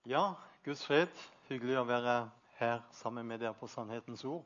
Ja, Guds fred. Hyggelig å være her sammen med dere på Sannhetens ord.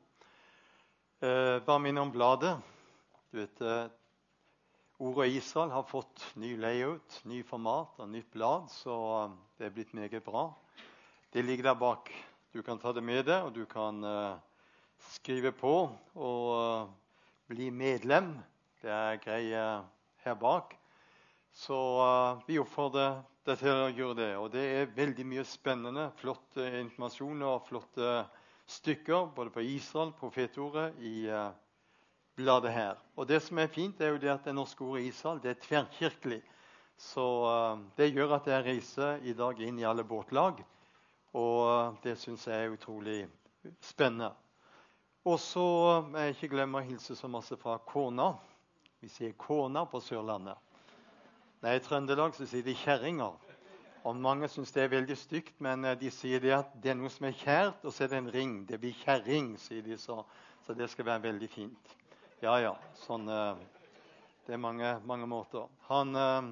Bare minne om bladet. Du vet, Ordet Israel har fått ny layout, ny format og nytt blad, så det er blitt meget bra. Det ligger der bak. Du kan ta det med deg, og du kan skrive på og bli medlem. Det er greier her bak. Så vi oppfordrer deg til å gjøre det. Og det er veldig mye spennende, flott informasjon og flotte stykker, både på Israel, profetordet, i bladet her. Og det som er fint, er jo det at det norske ordet Israel, det er tverrkirkelig. Så det gjør at jeg reiser i dag inn i alle båtlag, og det synes jeg er utrolig spennende. Og så må jeg ikke glemme å hilse så masse fra Kåna. Vi sier Kåna på Sørlandet. Nei, i Trøndelag så sier de kjerringer. Og mange synes det er veldig stygt, men de sier det at det er noe som er kjært, og så er det en ring. Det blir kjerring, sier de så. Så det skal være veldig fint. Ja, sånn, det er mange måter. Han,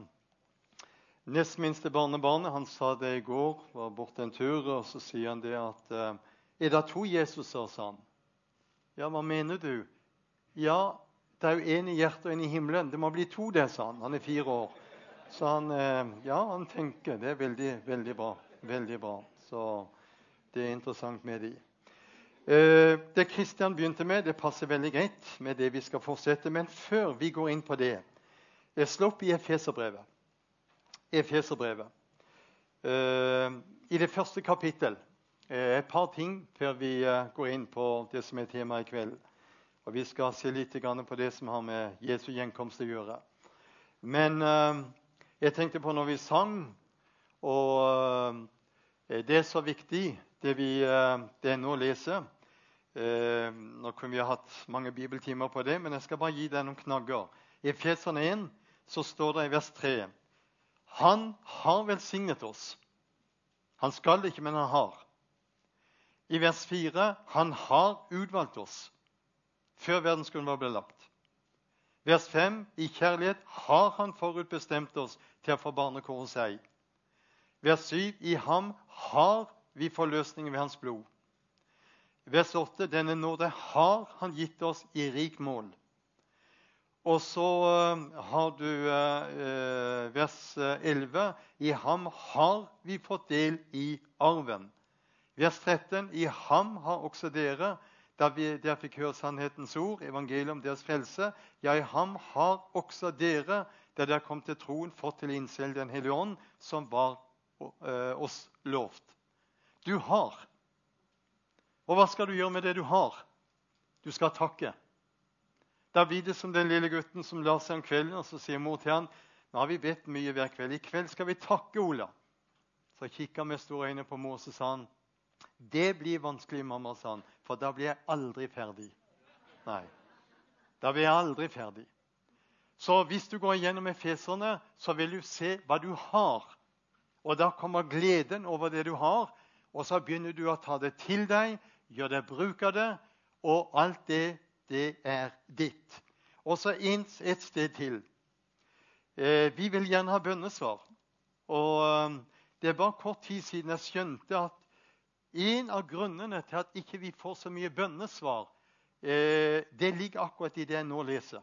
nest minste barnebarnet, han sa det i går, var borte en tur, og så sier han det at, er det 2 Jesuser, sa han. Ja, hva mener du? Ja, det er jo en i hjertet og en i himmelen. Det må bli 2 det, sa han. Han er 4 år. Så han tenker, det er veldig, veldig bra. Veldig bra. Så det er interessant med de. Det Kristian begynte med, det passer veldig greit med det vi skal fortsette. Men før vi går inn på det, slå opp i Efeserbrevet. Efeserbrevet. I det første kapittel, et par ting før vi går inn på det som er tema i kveld. Og vi skal se litt på det som har med Jesu gjenkomst å gjøre. Men jeg tenkte på når vi sang, og det er så viktig det nå leser. Nå kunne vi ha hatt mange bibeltimer på det, men jeg skal bare gi deg noen knagger. I Efeserne 1 så står det i vers 3. Han har velsignet oss. Han skal ikke, men han har. I vers 4. Han har utvalgt oss før verdensgrunnen ble lagt. Vers 5. I kjærlighet har han forutbestemt oss til å få barnekår hos seg. Vers 7. I ham har vi forløsningen ved hans blod. Vers 8. Denne nåde har han gitt oss i rik mål. Og så har du vers 11. I ham har vi fått del i arven. Vers 13. I ham har også dere, da dere fikk høre sannhetens ord, evangeliet om deres frelse, ja, i ham har også dere, da dere kom til troen, fått til innseld den hellige ånd, som var oss lovt. Du har. Og hva skal du gjøre med det du har? Du skal takke. Da blir det som den lille gutten som la seg om kvelden, og så sier mor til han, nå har vi bedt mye hver kveld. I kveld skal vi takke, Ola. Så kikket han med store øyne på mor, så sa han, det blir vanskelig, mamma, sa han, for da blir jeg aldri ferdig. Nei, da blir jeg aldri ferdig. Så hvis du går gjennom Efeserne, så vil du se hva du har. Og da kommer gleden over det du har, og så begynner du å ta det til deg, gjør deg bruk av det, og alt det er ditt. Og så et sted til. Vi vil gjerne ha bønnesvar. Og det er bare kort tid siden jeg skjønte at en av grunnene til at ikke vi får så mye bønnesvar, det ligger akkurat i det jeg nå leser.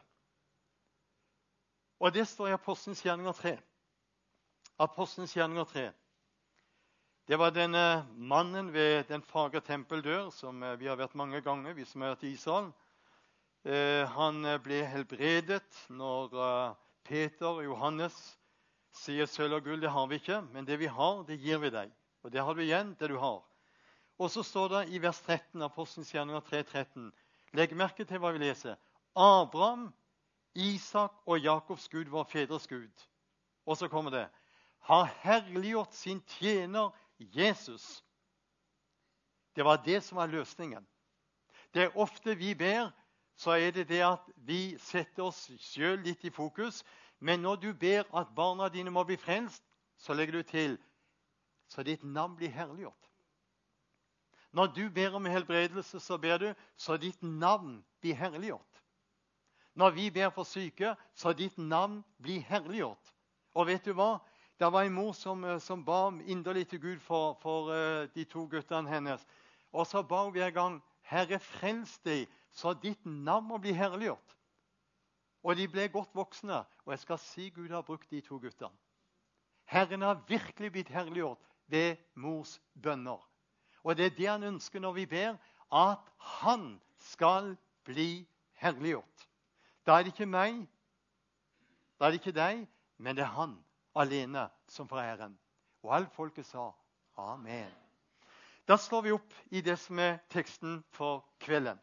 Og det står i Apostelens gjerninger 3. Apostelens gjerninger 3. Det var denne mannen ved den fagre tempeldør, som vi har vært mange ganger, vi som har vært i Israel. Han ble helbredet når Peter og Johannes sier sølv og gull, det har vi ikke, men det vi har, det gir vi deg. Og det har du igjen, det du har. Og så står det i vers 13, Apostelens gjerninger 3:13. Legg merke til hva vi leser. Abraham, Isak og Jakobs Gud, vår fedres Gud. Og så kommer det. Har herliggjort sin tjener Jesus. Det var det som var løsningen. Det er ofte vi ber, så er det det at vi setter oss selv litt i fokus. Men når du ber at barna dine må bli frelst, så legger du til, så ditt navn blir herliggjort. Når du ber om helbredelse, så ber du, så ditt navn blir herliggjort. Når vi ber for syke, så ditt navn blir herliggjort. Og vet du hva? Det var en mor som ba inderlig til Gud for de 2 guttene hennes. Og så ba hun hver gang, Herre, frels deg, så ditt navn må bli herliggjort. Og de ble godt voksne, og jeg skal si Gud har brukt de 2 guttene. Herren har virkelig blitt herliggjort ved mors bønner. Og det er det han ønsker når vi ber, at han skal bli herliggjort. Da er det ikke meg, da er det ikke deg, men det er han alene som får æren. Og alt folket sa amen. Da slår vi opp i det som er teksten for kvelden.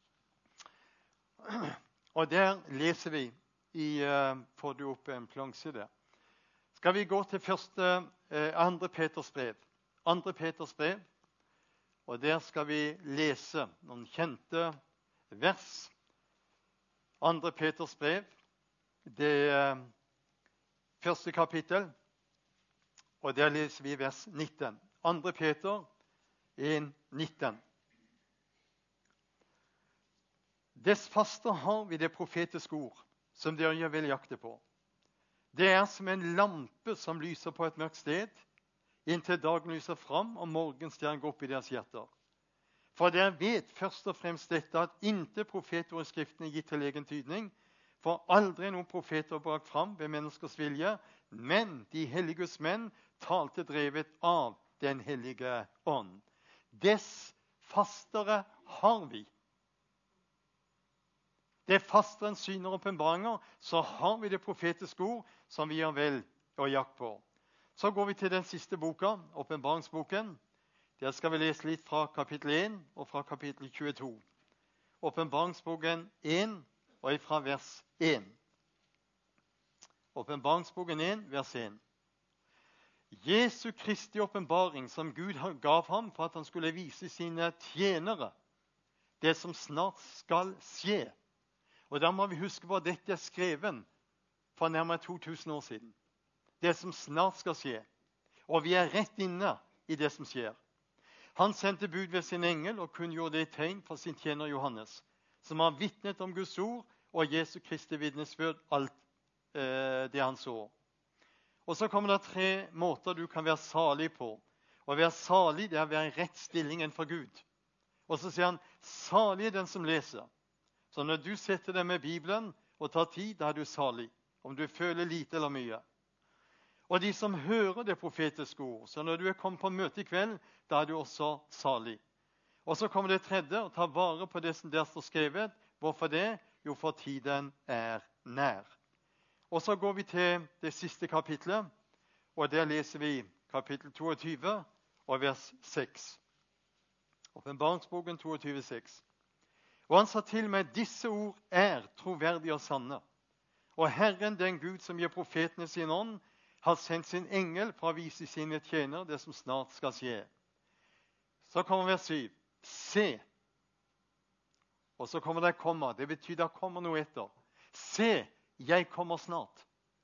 Og der leser vi får du opp en plansje der. Skal vi gå til 2. Peters brev. 2. Peters brev. Og der skal vi lese noen kjente vers. 2. Peters brev. Det er 1. kapittel. Og der leser vi vers 19. 2. Peter 1, 19. Dess faster har vi det profetiske ord, som dere gjør vel jakte på. Det er som en lampe som lyser på et mørkt sted, inntil dagen lyser fram og morgenstjernen går opp i deres hjerter. For dere vet først og fremst dette, at inte profetord i Skriften er gitt til egen tydning, for aldri noen profeter brak fram ved menneskers vilje, men de helliges menn talte drevet av den hellige ånd. Dess fastere har vi. Det fastere enn syner og åpenbaringer, så har vi det profetiske ord som vi gjør vel å jakt på. Så går vi til den siste boka, åpenbaringsboken. Der skal vi lese litt fra kapittel 1 og fra kapittel 22. Åpenbaringsboken 1 og fra vers 1. Åpenbaringsboken 1, vers 1. Jesu Kristi åpenbaring som Gud gav ham for at han skulle vise sine tjenere det som snart skal skje. Og da må vi huske på at dette er skrevet for nærmere 2000 år siden. Det som snart skal skje. Og vi er rett inne i det som skjer. Han sendte bud ved sin engel og kunngjorde det i tegn for sin tjener Johannes, som har vitnet om Guds ord og Jesu Kristi vitnesbyrd alt det han så. Og så kommer det 3 måter du kan være salig på. Å være salig, det er å være i rett stilling innenfor Gud. Og så sier han, salig er den som leser. Så når du setter deg med Bibelen og tar tid, da er du salig. Om du føler lite eller mye. Og de som hører det profetiske ord. Så når du er kommet på møte i kveld, da er du også salig. Og så kommer det 3. Å ta vare på det som der står skrevet. Hvorfor det? Jo, for tiden er nær. Og så går vi til det siste kapitlet. Og der leser vi kapittel 22 og vers 6. Åpenbaringsboken 22, 6. Og han sa til meg, disse ord er troverdige og sanne. Og Herren, den Gud som gir profetene sin ånd, har sendt sin engel for å vise sine tjener det som snart skal skje. Så kommer vers 7. Se. Og så kommer det komma. Det betyr det kommer noe etter. Se, jeg kommer snart.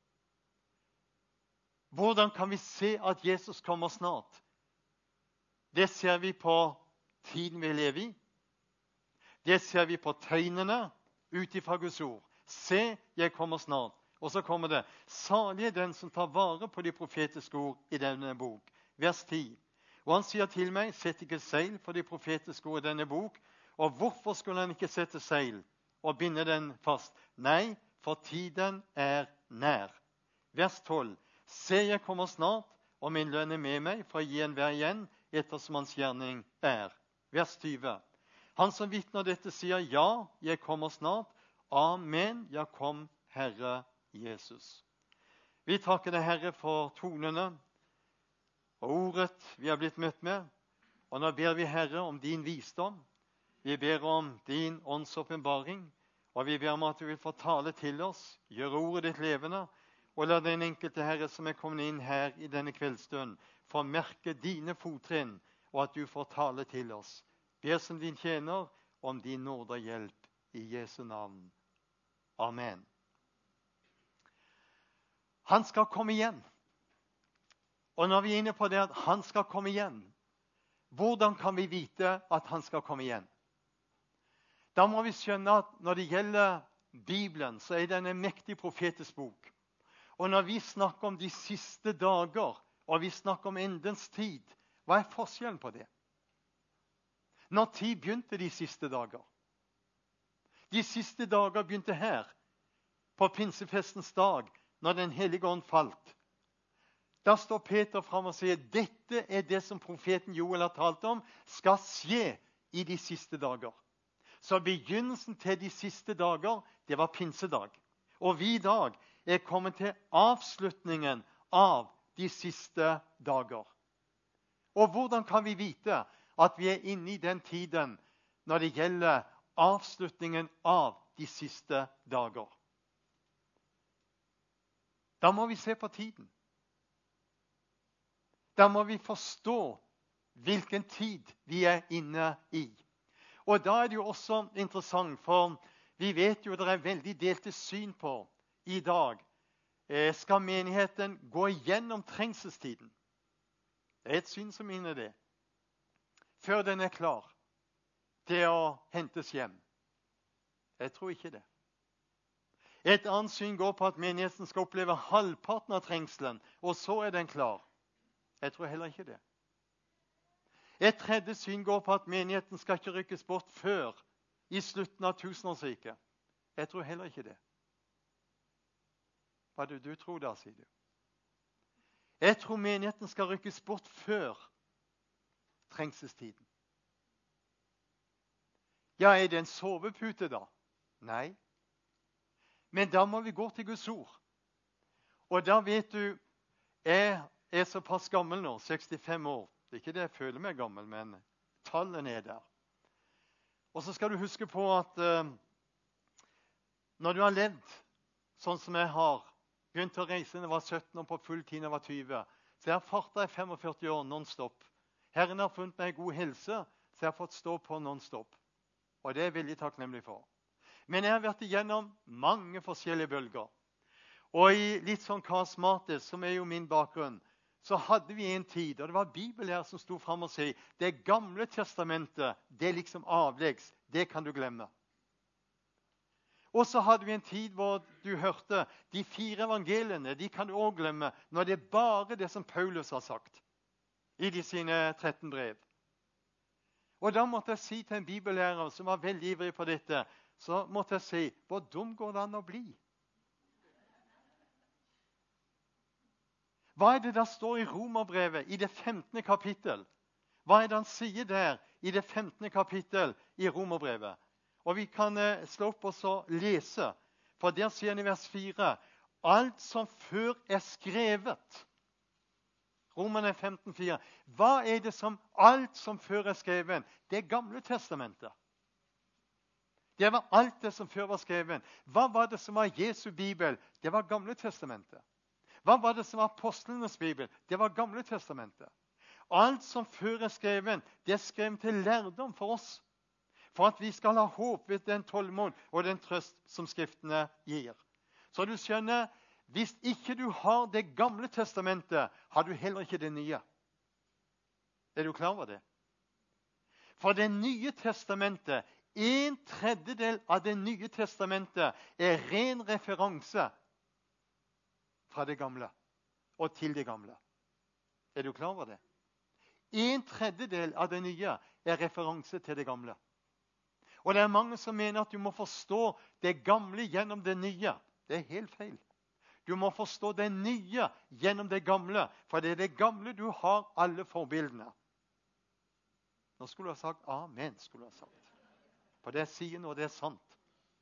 Hvordan kan vi se at Jesus kommer snart? Det ser vi på tiden vi lever i. Det ser vi på tegnene ut ifra Guds ord. Se, jeg kommer snart. Og så kommer det, salig er den som tar vare på de profetiske ord i denne bok. Vers 10. Og han sier til meg, sett ikke seil for de profetiske ord i denne bok. Og hvorfor skulle han ikke sette seil og binde den fast? Nei, for tiden er nær. Vers 12. Se, jeg kommer snart, og min lønn er med meg, for å gi enhver igjen, ettersom hans gjerning er. Vers 20. Han som vitner dette sier, ja, jeg kommer snart. Amen, ja, kom, Herre Jesus. Vi takker deg, Herre, for tonene og ordet vi har blitt møtt med. Og nå ber vi, Herre, om din visdom. Vi ber om din åndsåpenbaring. Og vi ber om at du vil få tale til oss, gjøre ordet ditt levende, og la den enkelte, Herre, som er kommet inn her i denne kveldsstund, få merke dine fottrinn, og at du får tale til oss. Ber som din tjener om din nåde og hjelp i Jesu navn. Amen. Han skal komme igjen. Og når vi er inne på det at han skal komme igjen, hvordan kan vi vite at han skal komme igjen? Da må vi skjønne at når det gjelder Bibelen, så er det en mektig profetisk bok. Og når vi snakker om de siste dager, og vi snakker om endens tid, hva er forskjellen på det? Når tid begynte de siste dager? De siste dager begynte her, på pinsefestens dag, når den hellige ånd falt. Da står Peter fram og sier, dette er det som profeten Joel har talt om, skal skje i de siste dager. Så begynnelsen til de siste dager, det var pinsedag. Og vi i dag er kommet til avslutningen av de siste dager. Og hvordan kan vi vite at vi er inne i den tiden når det gjelder avslutningen av de siste dager? Da må vi se på tiden. Da må vi forstå hvilken tid vi er inne i. Og da er det jo også interessant, for vi vet jo det er veldig delte syn på i dag. Skal menigheten gå igjennom trengselstiden? Det er et syn som minner det. Før den er klar til å hentes hjem. Jeg tror ikke det. Et annet syn går på at menigheten skal oppleve halvparten av trengselen, og så er den klar. Jeg tror heller ikke det. Et tredje syn går på at menigheten skal ikke rykkes bort før i slutten av tusenårsriket. Jeg tror heller ikke det. Hva er det du tror da, sier du? Jeg tror menigheten skal rykkes bort før trengselstiden. Ja, er det en sovepute da? Nei. Men da må vi gå til Guds ord. Og da vet du, jeg er såpass gammel nå, 65 år. Det er ikke det jeg føler meg gammel, men tallene er der. Og så skal du huske på at når du har levd sånn som jeg har, begynt å reise når jeg var 17 og på full tid når jeg var 20, så jeg har fartet i 45 år non-stop. Herren har funnet meg god helse, så jeg har fått stå på non-stop. Og det er jeg veldig takknemlig for. Men jeg har vært igjennom mange forskjellige bølger. Og i litt sånn karismatisk, som er jo min bakgrunn, så hadde vi en tid, og det var bibellærer som sto frem og sa, det gamle testamentet, det er liksom avleggs, det kan du glemme. Og så hadde vi en tid hvor du hørte, de 4 evangeliene, de kan du også glemme, når det er bare det som Paulus har sagt i de sine 13 brev. Og da måtte jeg si til en bibellærer som var veldig ivrig på dette, så måtte jeg si, hvor dum går det an å bli? Hva er det der står i Romerbrevet i det 15. kapittel? Hva er det han sier der i det 15. kapittel i Romerbrevet? Og vi kan slå opp og så lese, for der sier han i vers 4, alt som før er skrevet. Romerne 15,4. Hva er det som alt som før er skrevet? Det er Gamle testamentet. Det var alt det som før var skrevet. Hva var det som var Jesu bibel? Det var Gamle testamentet. Hva var det som var apostlenes bibel? Det var Gamle testamentet. Alt som før er skrevet, det er skrevet til lærdom for oss. For at vi skal ha håp ved den tålmod og den trøst som skriftene gir. Så du skjønner, hvis ikke du har det Gamle testamentet, har du heller ikke det nye. Er du klar over det? For det nye testamentet, 1/3 av det nye testamentet, er ren referanse fra det gamle og til det gamle. Er du klar over det? 1/3 av det nye er referanse til det gamle. Og det er mange som mener at du må forstå det gamle gjennom det nye. Det er helt feil. Du må forstå det nye gjennom det gamle, for det er det gamle du har alle forbildene. Nå skulle du ha sagt amen, skulle du ha sagt. For det jeg sier nå, det er sant.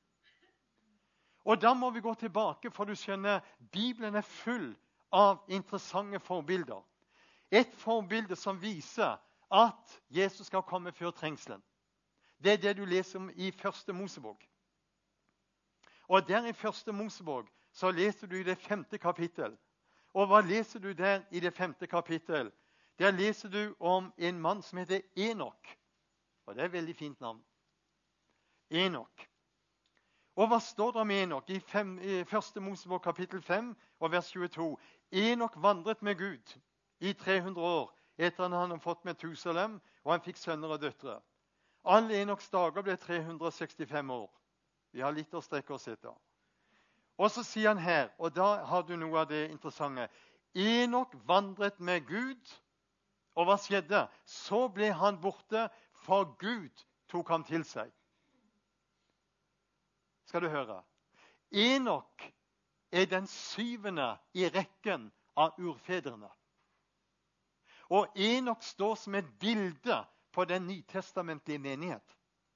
Og da må vi gå tilbake, for du skjønner, Bibelen er full av interessante forbilder. Et forbilde som viser at Jesus skal komme før trengselen. Det er det du leser om i 1. Mosebok. Og der i 1. Mosebok så leser du i det 5. kapittel. Og hva leser du der i det 5. kapittel? Der leser du om en mann som heter Enok. Og det er et veldig fint navn. Enok. Og hva står det om Enok i 1. Mosebok kapittel 5 og vers 22? Enok vandret med Gud i 300 år etter at han hadde fått Metusalem, og han fikk sønner og døtre. Alle Enoks dager ble 365 år. Vi har litt å strekke oss etter. Og så sier han her, og da har du noe av det interessante. Enok vandret med Gud, og hva skjedde? Så ble han borte, for Gud tok ham til seg. Skal du høre? Enok er den 7. i rekken av urfedrene. Og Enok står som et bilde på den nytestamentlige menighet.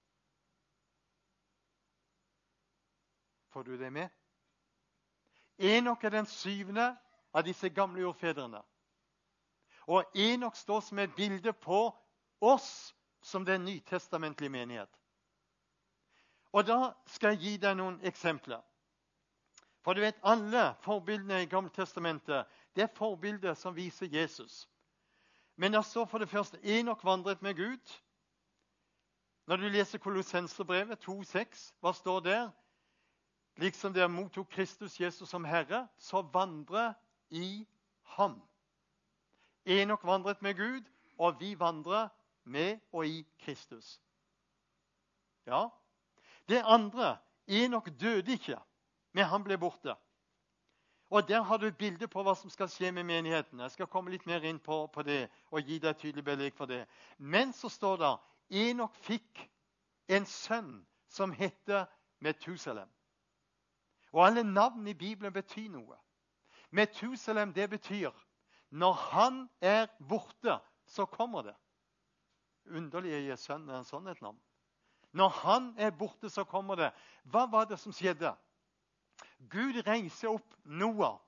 Får du det med? Enok er den 7. av disse gamle urfedrene. Og Enok står som et bilde på oss som den nytestamentlige menighet. Og da skal jeg gi deg noen eksempler. For du vet, alle forbildene i Gamle testamentet, det er forbilder som viser Jesus. Men det står for det første, Enok vandret med Gud. Når du leser Kolossenserbrevet 2,6, hva står der? Liksom dere mottok Kristus Jesus som Herre, så vandre i ham. Enok vandret med Gud, og vi vandrer med og i Kristus. Ja. Det andre, Enok døde ikke, men han ble borte. Og der har du et bilde på hva som skal skje med menigheten. Jeg skal komme litt mer inn på det og gi deg et tydelig belegg for det. Men så står det, Enok fikk en sønn som heter Metusalem. Og alle navn i Bibelen betyr noe. Metusalem, det betyr, når han er borte, så kommer det. Underlig å gi sønn en sånn et navn. Når han er borte, så kommer det. Hva var det som skjedde? Gud reiser opp Noah.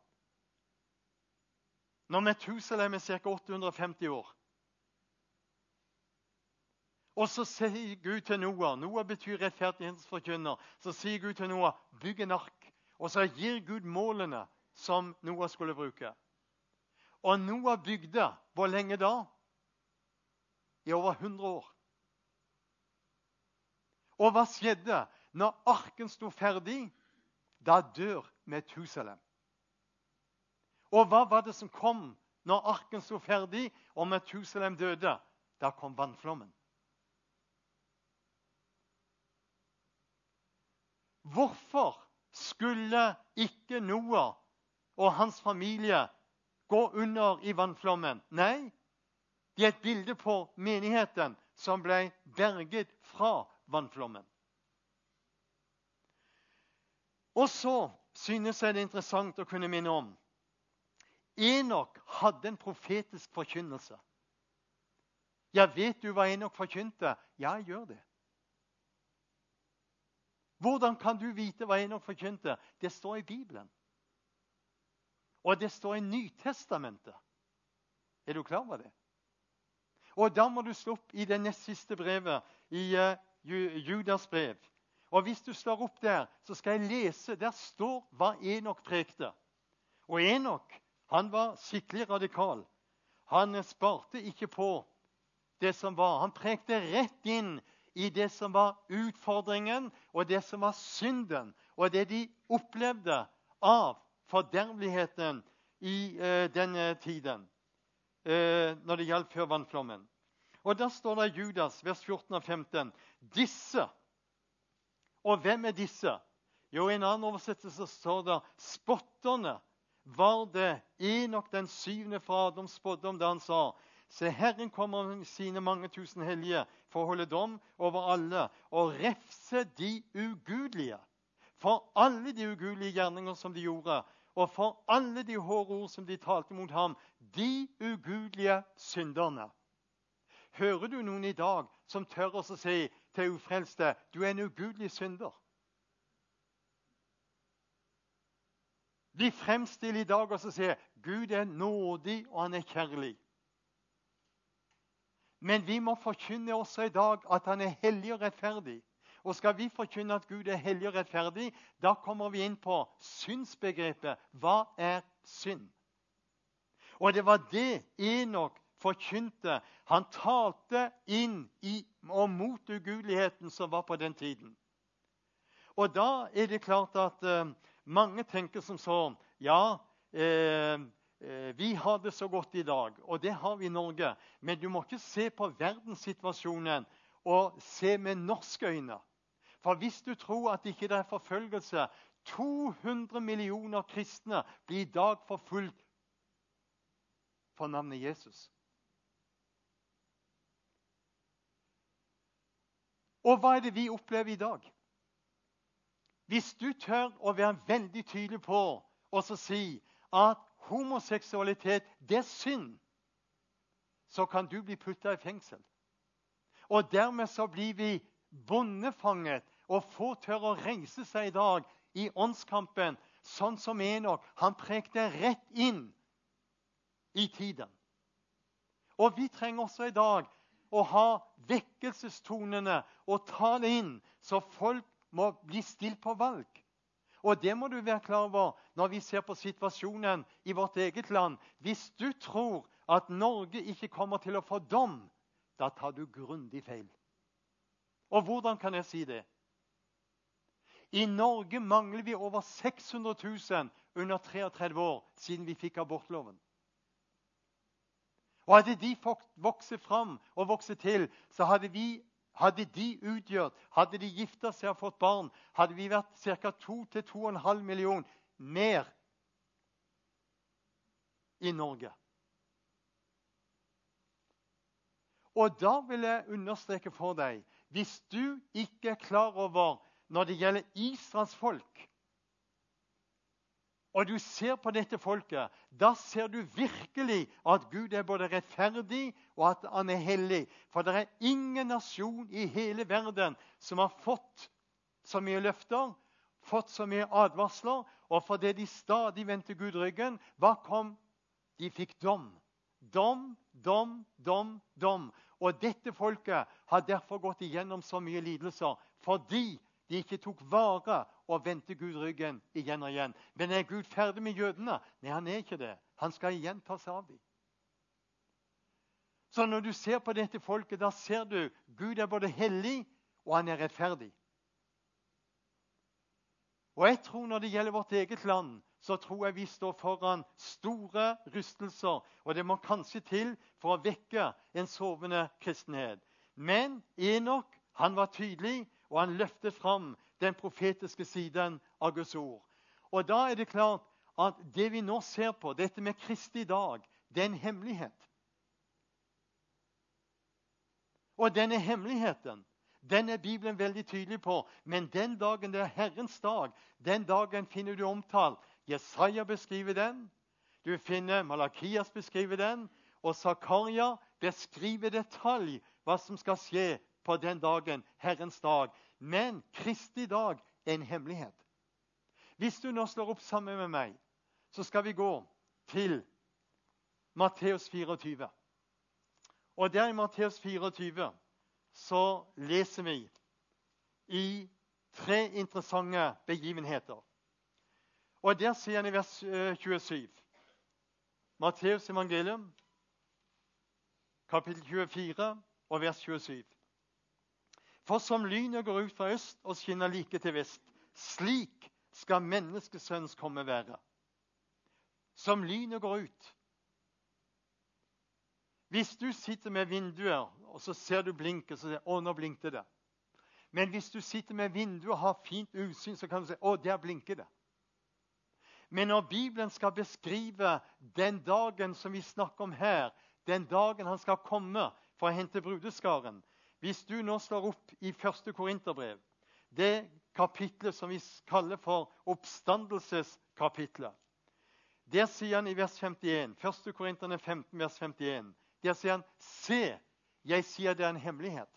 Når Metusalem er ca. 850 år. Og så sier Gud til Noah, Noah betyr rettferdighetsforkynner, så sier Gud til Noah, bygg en ark. Og så gir Gud målene som Noah skulle bruke. Og Noah bygde, hvor lenge da? I over 100 år. Og hva skjedde? Når arken sto ferdig, da dør Metusalem. Og hva var det som kom når arken sto ferdig, og Metusalem døde? Da kom vannflommen. Hvorfor skulle ikke Noah og hans familie gå under i vannflommen? Nei, det er et bilde på menigheten som ble berget fra vannflommen. Og så synes jeg det er interessant å kunne minne om Enok hadde en profetisk forkynnelse. Ja, vet du hva Enok forkynte? Ja, jeg gjør det. Hvordan kan du vite hva Enok forkynte? Det står i Bibelen. Og det står i Nytestamentet. Er du klar over det? Og da må du slå opp i det nest siste brevet, i Judas brev. Og hvis du slår opp der, så skal jeg lese. Der står hva Enok prekte. Og Enok, han var skikkelig radikal. Han sparte ikke på det som var. Han prekte rett inn i det som var utfordringen, og det som var synden, og det de opplevde av forderveligheten i denne tiden, når det gjaldt før vannflommen. Og da står det i Judas, vers 14 og 15, disse. Og hvem er disse? Jo, i en annen oversettelse står det, spotterne var det Enok den 7. fra Adams spådom da han sa, se, Herren kommer med sine mange tusen hellige for å holde dom over alle og refse de ugudelige for alle de ugudelige gjerninger som de gjorde, og for alle de hårde ord som de talte mot ham, de ugudelige synderne. Hører du noen i dag som tør å si til ufrelste, du er en ugudelig synder? De fremstiller i dag og sier, Gud er nådig og han er kjærlig. Men vi må forkynne også i dag at han er hellig og rettferdig. Og skal vi forkynne at Gud er hellig og rettferdig, da kommer vi inn på syndsbegrepet. Hva er synd? Og det var det Enok forkynte. Han talte inn i og mot ugudeligheten som var på den tiden. Og da er det klart at mange tenker som sånn, ja, vi har det så godt i dag, og det har vi i Norge. Men du må ikke se på verdenssituasjonen og se med norske øyne. For hvis du tror at ikke det er forfølgelse, 200 millioner kristne blir i dag forfulgt for navnet Jesus. Og hva er det vi opplever i dag? Hvis du tør å være veldig tydelig på og så si at homoseksualitet, det er synd, så kan du bli puttet i fengsel. Og dermed så blir vi bondefanget, og få tør å reise seg i dag i åndskampen, sånn som Enok. Han prekte rett inn i tiden. Og vi trenger også i dag å ha vekkelsestonene og ta det inn, så folk må bli stilt på valg. Og det må du være klar over når vi ser på situasjonen i vårt eget land. Hvis du tror at Norge ikke kommer til å få dom, da tar du grundig feil. Og hvordan kan jeg si det? I Norge mangler vi over 600 000 under 33 år siden vi fikk abortloven. Og hadde de vokset fram og vokset til, så hadde de utgjort, hadde de giftet seg og fått barn, hadde vi vært ca. 2-2,5 millioner mer i Norge. Og da vil jeg understreke for deg, hvis du ikke er klar over når det gjelder Israels folk, og du ser på dette folket, da ser du virkelig at Gud er både rettferdig og at han er hellig. For det er ingen nasjon i hele verden som har fått så mye løfter, fått så mye advarsler, og fordi de stadig vendte Gud ryggen, hva kom? De fikk dom. Dom, dom, dom, dom. Og dette folket har derfor gått igjennom så mye lidelser, fordi de ikke tok vare og vendte Gud ryggen igjen og igjen. Men er Gud ferdig med jødene? Nei, han er ikke det. Han skal igjen ta seg av dem. Så når du ser på dette folket, da ser du Gud er både hellig og han er rettferdig. Og jeg tror når det gjelder vårt eget land, så tror jeg vi står foran store rystelser, og det må kanskje til for å vekke en sovende kristenhet. Men Enok, han var tydelig, og han løftet fram den profetiske siden av Guds ord. Og da er det klart at det vi nå ser på, dette med Kristi dag, det er en hemmelighet. Og denne hemmeligheten, den er Bibelen veldig tydelig på. Men den dagen det er Herrens dag, den dagen finner du omtalt. Jesaja beskriver den, du finner Malakias beskriver den, og Zakaria beskriver detalj hva som skal skje på den dagen, Herrens dag. Men Kristi dag er en hemmelighet. Hvis du nå slår opp sammen med meg, så skal vi gå til Matteus 24. Og der i Matteus 24 så leser vi i 3 interessante begivenheter. Og der sier han i vers 27, Matteus evangelium, kapittel 24 og vers 27. For som lynet går ut fra øst og skinner like til vest, slik skal menneskesønnens komme være. Som lynet går ut. Hvis du sitter med vinduer, og så ser du blinke, så sier du, å, nå blinkte det. Men hvis du sitter med vinduer og har fint utsyn, så kan du si, å, der blinker det. Men når Bibelen skal beskrive den dagen som vi snakker om her, den dagen han skal komme for å hente brudeskaren, hvis du nå slår opp i 1. Korinterbrev, det kapitlet som vi kaller for oppstandelseskapitlet, der sier han i vers 51, 1. Korinterne 15, vers 51, der sier han, se, jeg sier det er en hemmelighet.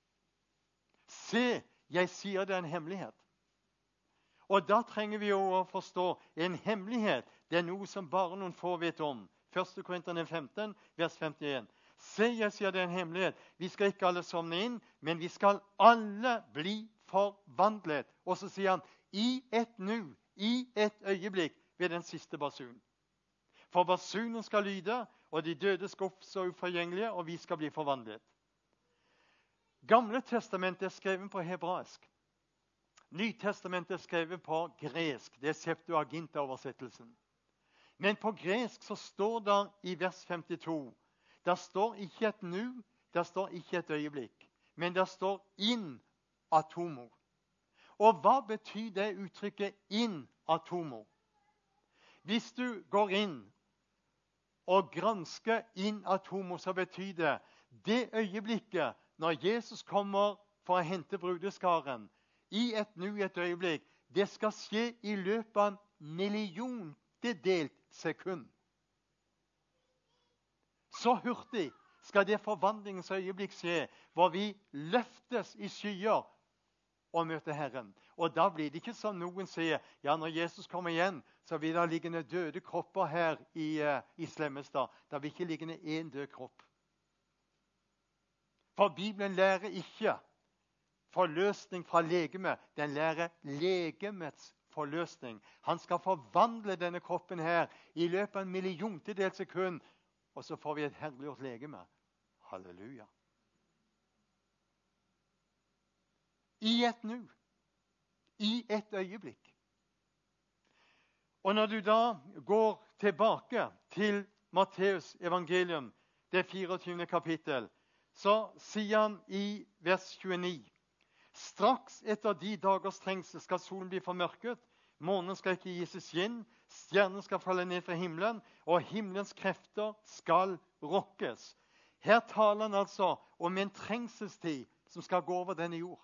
Se, jeg sier det er en hemmelighet. Og da trenger vi jo å forstå en hemmelighet. Det er noe som bare noen få vet om. 1. Korinterne 15, vers 51. Se, jeg sier det er en hemmelighet. Vi skal ikke alle sovne inn, men vi skal alle bli forvandlet. Og så sier han, i et nu, i et øyeblikk, ved den siste basun. For basunen skal lyde, og de døde skal oppstå uforgjengelige, og vi skal bli forvandlet. Gamle testamentet er skrevet på hebraisk. Nytestamentet er skrevet på gresk. Det er Septuaginta-oversettelsen. Men på gresk så står det i vers 52, det står ikke et nu, det står ikke et øyeblikk, men det står in atomo. Og hva betyr det uttrykket in atomo? Hvis du går inn og gransker in atomo, så betyr det øyeblikket når Jesus kommer for å hente brudeskaren, i et øyeblikk, det skal skje i løpet av en milliontedelt sekund. Så hurtig skal det forvandlingens øyeblikk skje, hvor vi løftes i skyer og møter Herren. Og da blir det ikke som noen sier, ja, når Jesus kommer igjen, så blir det liggende døde kropper her i Slemmestad. Da blir ikke liggende en død kropp. For Bibelen lærer ikke forløsning fra legeme. Den lærer legemets forløsning. Han skal forvandle denne kroppen her i løpet av en milliontedels sekund, og så får vi et herliggjort legeme. Halleluja. I et nu. I et øyeblikk. Og når du da går tilbake til Matteus evangelium, det 24. kapittel, så sier han i vers 29: Straks etter de dagers trengsel skal solen bli formørket, månen skal ikke gi seg skinn, stjernen skal falle ned fra himmelen, og himmelens krefter skal rokkes. Her taler han altså om en trengselstid som skal gå over denne jord.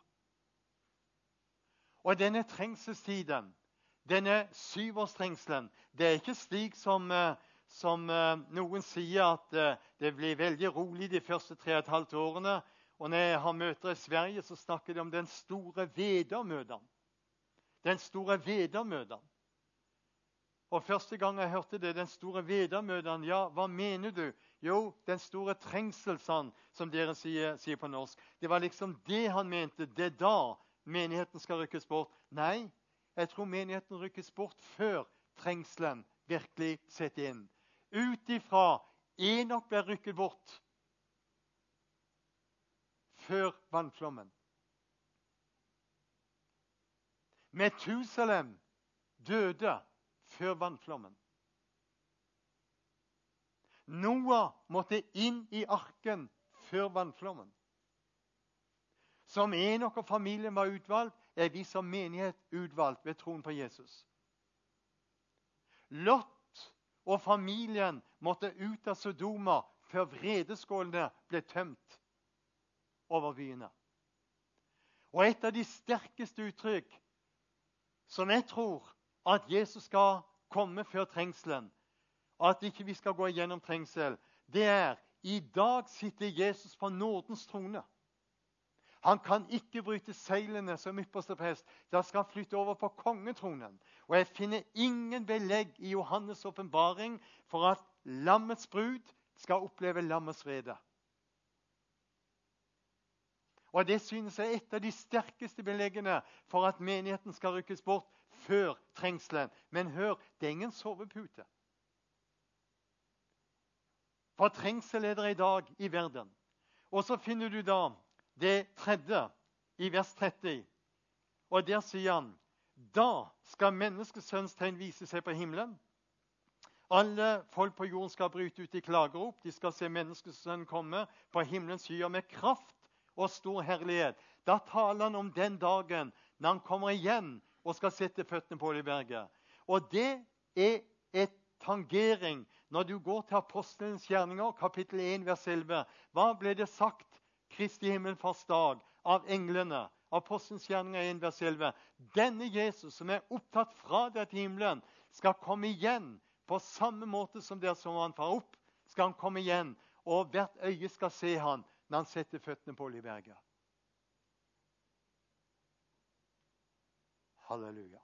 Og denne trengselstiden, denne syvårstrengselen, det er ikke slik som noen sier at det blir veldig rolig de første 3,5 årene. Og når jeg har møter i Sverige, så snakker de om den store vedermøten. Den store vedermøten. Og første gang jeg hørte det, den store vedermøten, ja, hva mener du? Jo, den store trengselsen, som dere sier på norsk. Det var liksom det han mente. Det er da menigheten skal rykkes bort. Nei, jeg tror menigheten rykkes bort før trengselen virkelig setter inn. Ut ifra Enok ble rykket bort før vannflommen. Metusalem døde før vannflommen. Noah måtte inn i arken før vannflommen. Som Enok og familien var utvalgt, er vi som menighet utvalgt ved troen på Jesus. Lot og familien måtte ut av Sodoma før vredeskålene ble tømt over byene. Og et av de sterkeste uttrykk som jeg tror at Jesus skal komme før trengselen, at ikke vi skal gå igjennom trengsel, det er: i dag sitter Jesus på nådens trone. Han kan ikke bryte seilene som ypperste prest. Da skal han flytte over på kongetronen. Og jeg finner ingen belegg i Johannes' åpenbaring for at lammets brud skal oppleve lammets vrede. Og det synes jeg er et av de sterkeste beleggene for at menigheten skal rykkes bort før trengselen. Men hør, det er ingen sovepute. For trengsel er det i dag i verden. Og så finner du da det tredje i vers 30. Og der sier han: da skal menneskesønns tegn vise seg på himmelen. Alle folk på jorden skal bryte ut i klagerop. De skal se menneskesønnen komme på himmelens skyer med kraft og stor herlighet. Da taler han om den dagen når han kommer igjen og skal sette føttene på Oljeberget. Og det er et tangering når du går til Apostelens gjerninger, kapittel 1, vers 11. Hva ble det sagt Kristi himmelfartsdag av englene? Apostelens gjerninger 1, vers 11. Denne Jesus som er opptatt fra det til himmelen, skal komme igjen på samme måte som der som han far opp, skal han komme igjen, og hvert øye skal se han når han setter føttene på Oljeberget. Halleluja.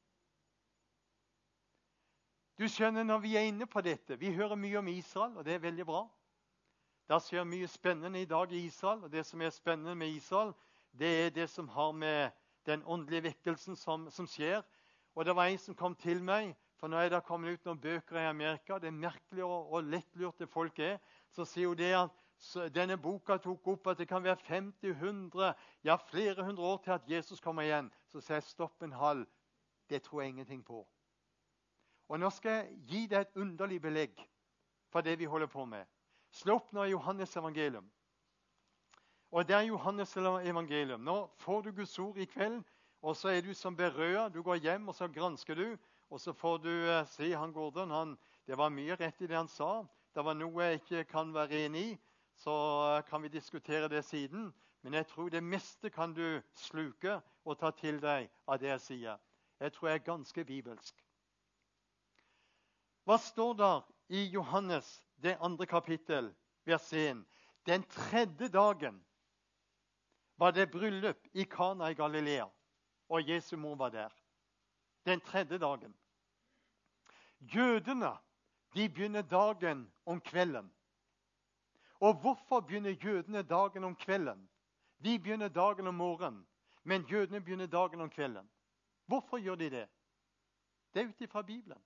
Du skjønner, når vi er inne på dette, vi hører mye om Israel, og det er veldig bra. Det skjer mye spennende i dag i Israel, og det som er spennende med Israel, det er det som har med den åndelige vekkelsen som skjer. Og det var en som kom til meg, for nå er det kommet ut noen bøker i Amerika, det er merkelig og lettlurte folk er, så sier jo det at denne boka tok opp at det kan være 50, 100, ja flere hundre år til at Jesus kommer igjen. Så sier jeg stopp en halv, det tror jeg ingenting på. Og nå skal jeg gi deg et underlig belegg for det vi holder på med. Slå opp nå i Johannes evangelium. Og det er Johannes evangelium. Nå får du Guds ord i kveld, Og så er du som berørt. Du går hjem, og så gransker du. Og så får du se han Gordon. Det var mye rett i det han sa. Det var noe jeg ikke kan være enig i. Så kan vi diskutere det siden. Men jeg tror det meste kan du sluke og ta til deg av det jeg sier. Jeg tror jeg er ganske bibelsk. Hva står der i Johannes, det 2. kapittel, vers 1? Den 3. dagen var det bryllup i Kana i Galilea, og Jesu mor var der. Den 3. dagen. Jødene, de begynner dagen om kvelden. Og hvorfor begynner jødene dagen om kvelden? Vi begynner dagen om morgenen, men jødene begynner dagen om kvelden. Hvorfor gjør de det? Det er ut ifra Bibelen.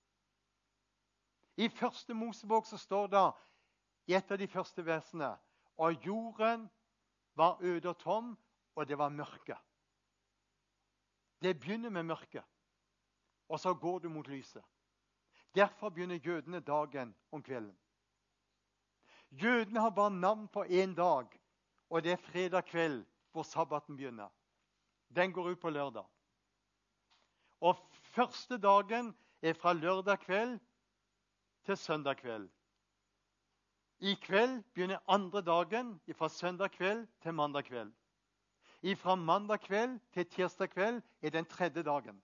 I 1. Mosebok så står det i et av de første versene, og jorden var øde og tom, og det var mørke. Det begynner med mørke, og så går du mot lyset. Derfor begynner jødene dagen om kvelden. Jødene har bare navn på en dag, og det er fredag kveld hvor sabbaten begynner. Den går ut på lørdag. Og første dagen er fra lørdag kveld til søndag kveld. I kveld begynner andre dagen fra søndag kveld til mandag kveld. Fra mandag kveld til tirsdag kveld er den 3. dagen.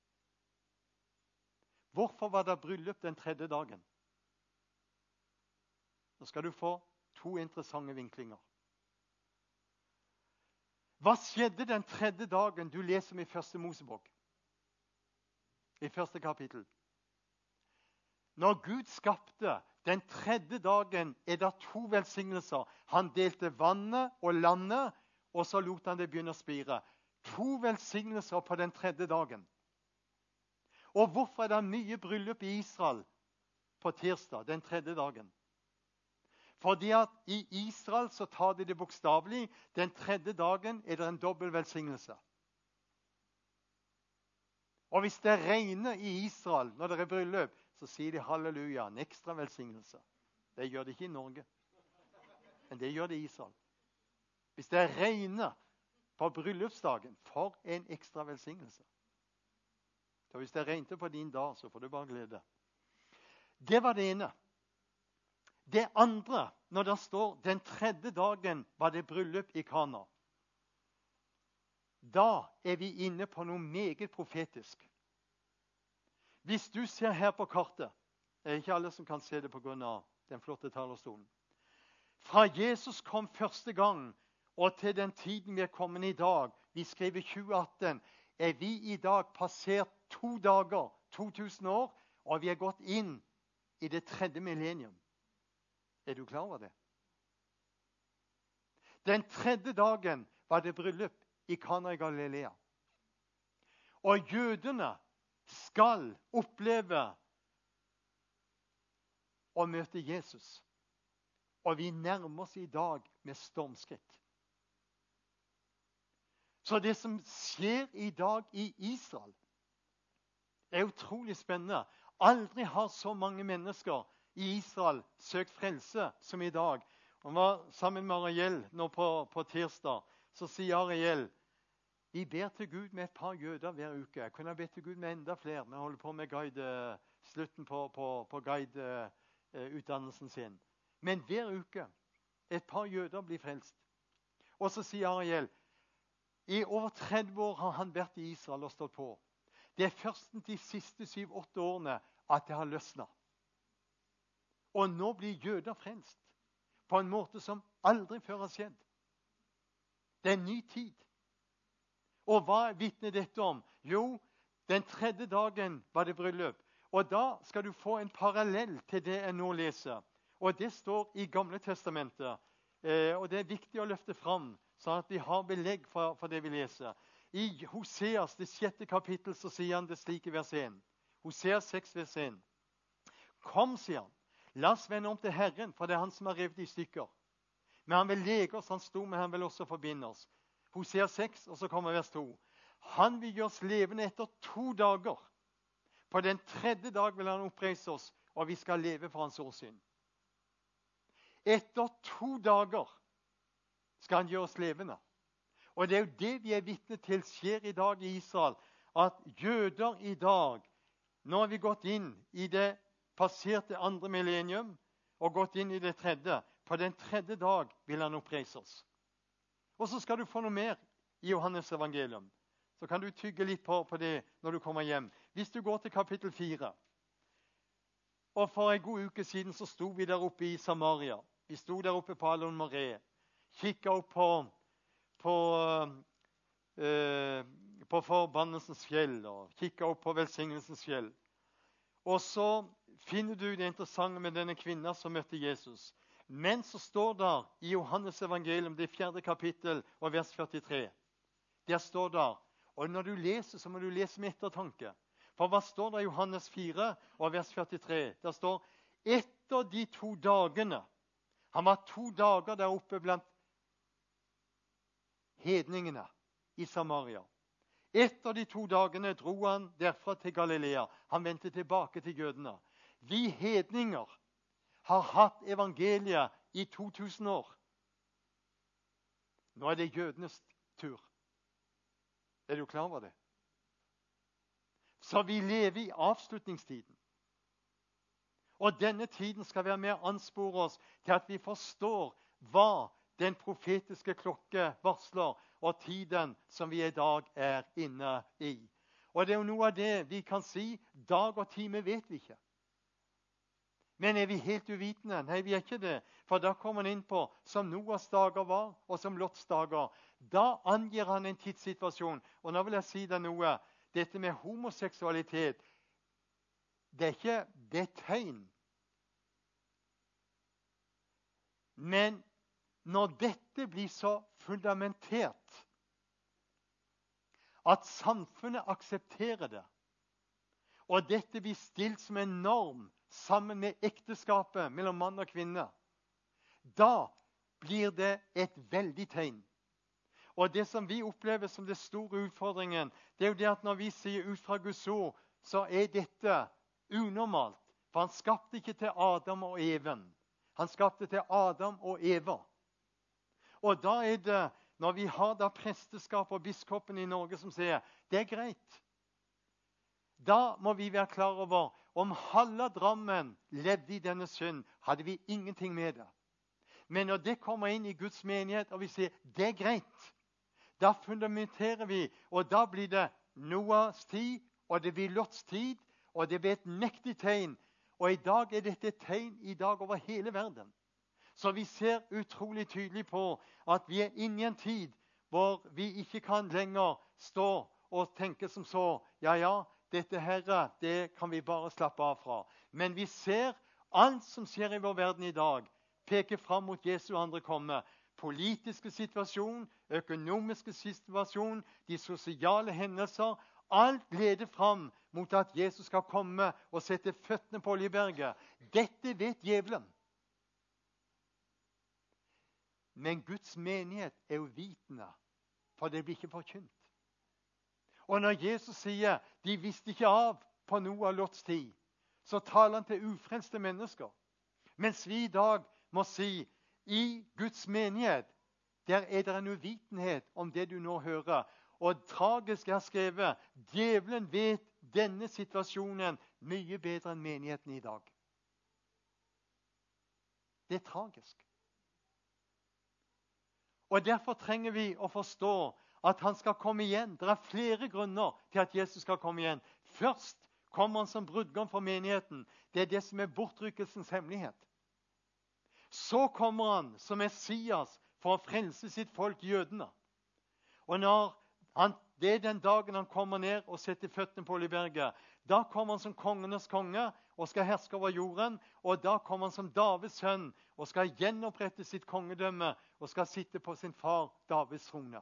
Hvorfor var det bryllup den 3. dagen? Nå skal du få 2 interessante vinklinger. Hva skjedde den 3. dagen du leser om i 1. Mosebok? I 1. kapittel. Når Gud skapte, den 3. dagen er det 2 velsignelser. Han delte vannet og landet, og så lot han det begynne å spire. 2 velsignelser på den 3. dagen. Og hvorfor er det mye bryllup i Israel på tirsdag, den 3. dagen? Fordi at i Israel så tar de det bokstavelig. Den 3. dagen er det en dobbel velsignelse. Og hvis det regner i Israel når det er bryllup, så sier de halleluja, en ekstra velsignelse. Det gjør det ikke i Norge, men det gjør det i Israel. Hvis det regner på bryllupsdagen, for en ekstra velsignelse. Så hvis det regner på din dag, så får du bare glede. Det var det ene. Det andre, når det står den 3. dagen var det bryllup i Kana. Da er vi inne på noe meget profetisk. Hvis du ser her på kartet, det er ikke alle som kan se det på grunn av den flotte talerstolen. Fra Jesus kom første gang, og til den tiden vi er kommet i dag, vi skriver 2018, er vi i dag passert 2 dager, 2000 år, og vi er gått inn i det 3. millennium. Er du klar over det? Den 3. dagen var det bryllup i Kana i Galilea. Og jødene skal oppleve å møte Jesus. Og vi nærmer oss i dag med stormskritt. Så det som skjer i dag i Israel, er utrolig spennende. Aldri har så mange mennesker i Israel søkt frelse som i dag. Han var sammen med Ariel nå på tirsdag. Så sier Ariel, vi ber til Gud med et par jøder hver uke. Jeg kunne ha bedt til Gud med enda flere, men jeg holder på med slutten på guide-utdannelsen sin. Men hver uke et par jøder blir frelst. Og så sier Ariel, i over 30 år har han vært i Israel og stått på. Det er først de siste 7-8 årene at det har løsnet. Og nå blir jøder frelst på en måte som aldri før har skjedd. Det er en ny tid. Og hva vitner dette om? Jo, den 3. dagen var det bryllup. Og da skal du få en parallell til det jeg nå leser. Og det står i Gamle testamentet. Og det er viktig å løfte fram, sånn at vi har belegg for det vi leser. I Hoseas, det 6. kapittel, så sier han det slik i vers 1. Hoseas 6, vers 1. Kom, sier han, la oss vende om til Herren, for det er han som har revet i stykker. Men han vil lege oss, han sto, men han vil også forbinde oss. Hosea 6, og så kommer vers 2. Han vil gjøre oss levende etter 2 dager. På den 3. dag vil han oppreise oss, og vi skal leve for hans åsyn. Etter 2 dager skal han gjøre oss levende. Og det er jo det vi er vitne til skjer i dag i Israel. At jøder i dag, nå har vi gått inn i det passerte andre millennium og gått inn i det tredje. På den tredje dag vil han oppreise oss. Og så skal du få noe mer i Johannes evangelium. Så kan du tygge litt på det når du kommer hjem. Hvis du går til kapittel 4. Og for en god uke siden så sto vi der oppe i Samaria. Vi sto der oppe på Alon Maré. Kikket opp på forbannelsens fjell og kikket opp på velsignelsens fjell. Og så finner du det interessante med denne kvinnen som møtte Jesus. Men så står det i Johannes evangelium, det 4. kapittel og vers 43. Der står det, og når du leser, så må du lese med ettertanke. For hva står det i Johannes 4 og vers 43? Der står, etter de 2 dagene, han var 2 dager der oppe blant hedningene i Samaria. Etter de 2 dagene dro han derfra til Galilea. Han vendte tilbake til jødene. Vi hedninger har hatt evangeliet i 2000 år. Nå er det jødenes tur. Er du klar over det? Så vi lever i avslutningstiden. Og denne tiden skal være med å anspore oss til at vi forstår hva den profetiske klokke varsler, og tiden som vi i dag er inne i. Og det er jo noe av det vi kan si, dag og time vet vi ikke. Men er vi helt uvitende? Nei, vi er ikke det. For da kommer han inn på som Noas dager var, og som Lots dager. Da angir han en tidssituasjon. Og nå vil jeg si deg noe. Dette med homoseksualitet, det er ikke det tegn. Men når dette blir så fundamentert at samfunnet aksepterer det, og dette blir stilt som en norm sammen med ekteskapet mellom mann og kvinne, da blir det et veldig tegn. Og det som vi opplever som det store utfordringen, det er jo det at når vi sier ut fra Guds ord, så er dette unormalt. For han skapte ikke til Adam og Even. Han skapte til Adam og Eva. Og da er det, når vi har da presteskap og biskopen i Norge som sier, det er greit. Da må vi være klar over, om halve Drammen levde i denne synd, hadde vi ingenting med det. Men når det kommer inn i Guds menighet, og vi sier, det er greit, da fundamenterer vi, og da blir det Noas tid, og det blir Lots tid, og det blir et mektig tegn. Og i dag er dette et tegn i dag over hele verden. Så vi ser utrolig tydelig på at vi er inne i en tid hvor vi ikke kan lenger stå og tenke som så, ja, dette her, det kan vi bare slappe av fra. Men vi ser alt som skjer i vår verden i dag, peker fram mot Jesu andre komme. Politiske situasjon, økonomiske situasjon, de sosiale hendelser, alt leder fram mot at Jesus skal komme og sette føttene på Oljeberget. Dette vet djevelen. Men Guds menighet er uvitende, for det blir ikke forkynt. Og når Jesus sier de visste ikke av på noe av Lots tid, så taler han til ufrelste mennesker. Mens vi i dag må si, i Guds menighet, der er det en uvitenhet om det du nå hører. Og tragisk er skrevet, djevelen vet denne situasjonen mye bedre enn menigheten i dag. Det er tragisk. Og derfor trenger vi å forstå at han skal komme igjen. Det er flere grunner til at Jesus skal komme igjen. Først kommer han som brudgom for menigheten. Det er det som er bortrykkelsens hemmelighet. Så kommer han som Messias for å frelse sitt folk, jødene. Og det er den dagen han kommer ned og setter føttene på Oljeberget. Da kommer han som kongenes konge og skal herske over jorden. Og da kommer han som Davids sønn og skal gjenopprette sitt kongedømme og skal sitte på sin far Davids trone.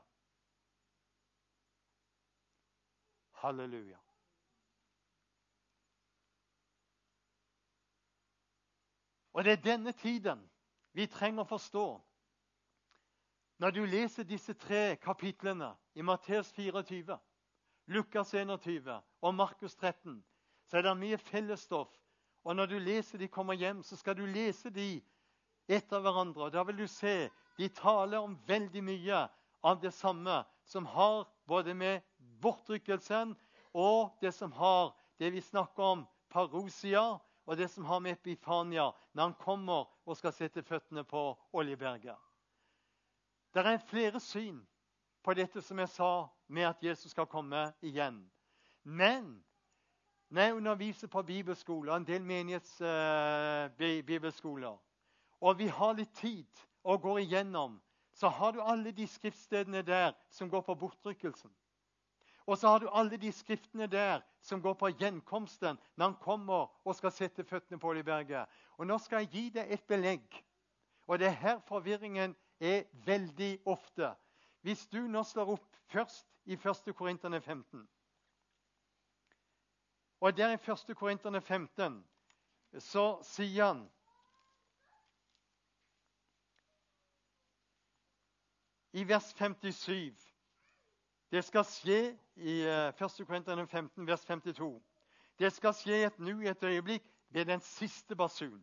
Halleluja. Og det er denne tiden vi trenger å forstå. Når du leser disse 3 kapitlene i Matteus 24, Lukas 21 og Markus 13, så er det mye fellesstoff. Og når du leser de kommer hjem, så skal du lese de etter hverandre. Og da vil du se, de taler om veldig mye av det samme, som har både med bortrykkelsen og det som har det vi snakker om, parousia, og det som har med Epifania, når han kommer og skal sette føttene på Oljeberget. Det er flere syn på dette som jeg sa, med at Jesus skal komme igjen. Men når jeg underviser på bibelskoler, en del bibelskoler, og vi har litt tid og går igjennom, så har du alle de skriftstedene der som går på bortrykkelsen. Og så har du alle de skriftene der som går på gjenkomsten når han kommer og skal sette føttene på Oljeberget. Og nå skal jeg gi deg et belegg. Og det er her forvirringen er veldig ofte. Hvis du nå slår opp først i 1. Korinterne 15. Og der i 1. Korinterne 15 så sier han i vers 57, det skal skje i 1. Korinterne 15, vers 52. Det skal skje i et øyeblikk ved den siste basun.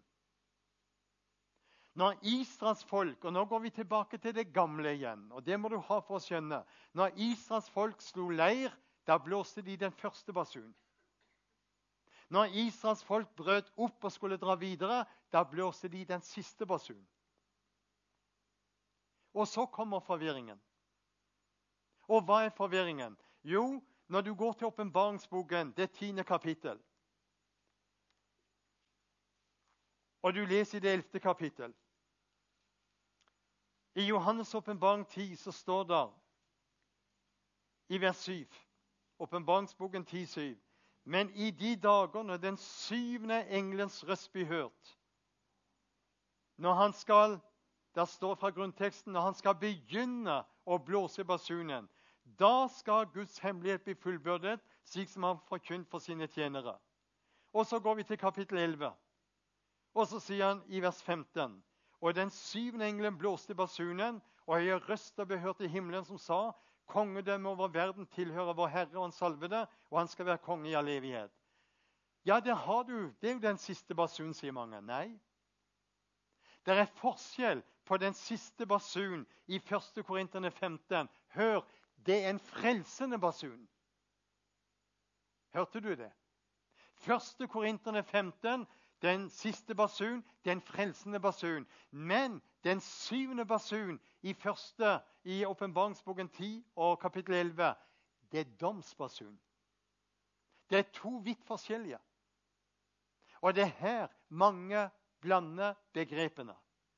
Når Israels folk, og nå går vi tilbake til det gamle igjen, og det må du ha for å skjønne. Når Israels folk slo leir, da blåste de den første basun. Når Israels folk brøt opp og skulle dra videre, da blåste de den siste basun. Og så kommer forvirringen. Og hva er forvirringen? Jo, når du går til åpenbaringsboken, det 10. kapittel, og du leser i det 11. kapittel. I Johannes åpenbaring 10 så står det i vers 7, åpenbaringsboken 10:7, men i de dager når den 7. engelens røst blir hørt, når han skal, der står fra grunnteksten, når han skal begynne å blåse basunen, da skal Guds hemmelighet bli fullbyrdet, slik som han forkynt for sine tjenere. Og så går vi til kapittel 11. Og så sier han i vers 15, og den 7. engelen blåste basunen, og høye røster ble hørt i himmelen som sa, kongedømme over verden tilhører vår Herre og han salvede, og han skal være konge i all evighet. Ja, det har du. Det er jo den siste basun, sier mange. Nei. Det er forskjell på den siste basun i 1. Korinterne 15. Hør, det er en frelsende basun. Hørte du det? 1. Korinterne 15, den siste basun, det er en frelsende basun. Men den 7. basun i åpenbaringsboken 10 og kapittel 11, det er domsbasun. Det er to vidt forskjellige. Og det er her mange blander begrepene.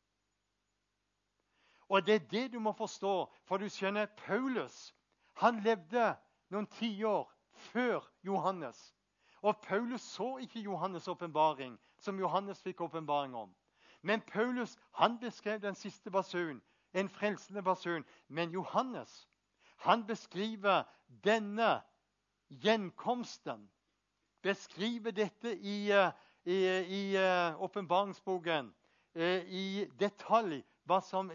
Og det er det du må forstå, for du skjønner, Paulus, han levde noen tiår før Johannes. Og Paulus så ikke Johannes' åpenbaring, som Johannes fikk åpenbaring om. Men Paulus, han beskrev den siste basun, en frelsende basun. Men Johannes, han beskriver denne gjenkomsten, beskriver dette i åpenbaringsboken, i detalj, hva som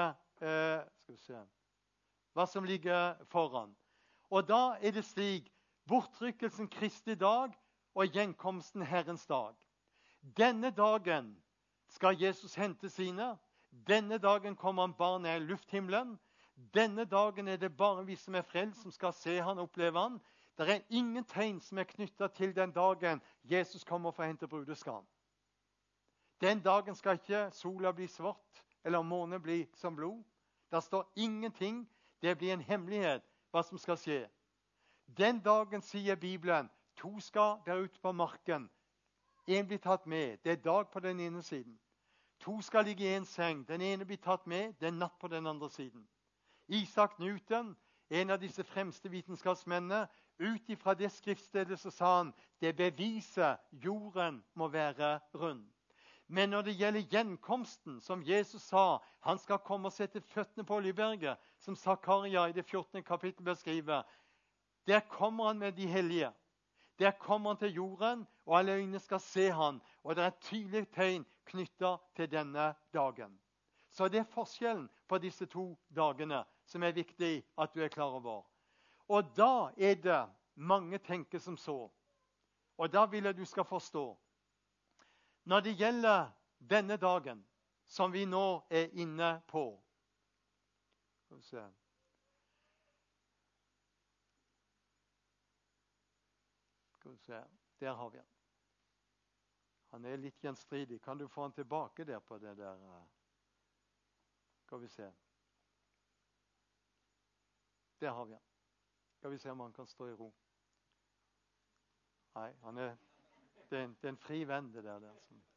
ligger foran. Og da er det slik, bortrykkelsen Kristi dag og gjenkomsten Herrens dag. Denne dagen skal Jesus hente sine. Denne dagen kommer han bare ned i lufthimmelen. Denne dagen er det bare vi som er frelst, som skal se han og oppleve han. Det er ingen tegn som er knyttet til den dagen Jesus kommer for å hente brudeskaren. Den dagen skal ikke sola bli svart, eller månen bli som blod. Der står ingenting. Det blir en hemmelighet hva som skal skje. Den dagen, sier Bibelen, 2 skal være ute på marken. En blir tatt med. Det er dag på den ene siden. 2 skal ligge i en seng. Den ene blir tatt med. Det er natt på den andre siden. Isaac Newton, en av disse fremste vitenskapsmennene, ut ifra det skriftstedet så sa han, det beviser jorden må være rund. Men når det gjelder gjenkomsten, som Jesus sa, han skal komme og sette føttene på Oljeberget, som Zakaria i det 14. kapittel beskriver, der kommer han med de hellige. Der kommer han til jorden, og alle øyne skal se han. Og det er et tydelig tegn knyttet til denne dagen. Så det er forskjellen på disse 2 dagene som er viktig at du er klar over. Og da er det mange tenker som så. Og da vil jeg du skal forstå. Når det gjelder denne dagen som vi nå er inne på, Skal vi se. Der har vi han. Han er litt gjenstridig. Kan du få han tilbake der på det der? Skal vi se. Der har vi han. Skal vi se om han kan stå i ro. Nei, det er en fri venn det der.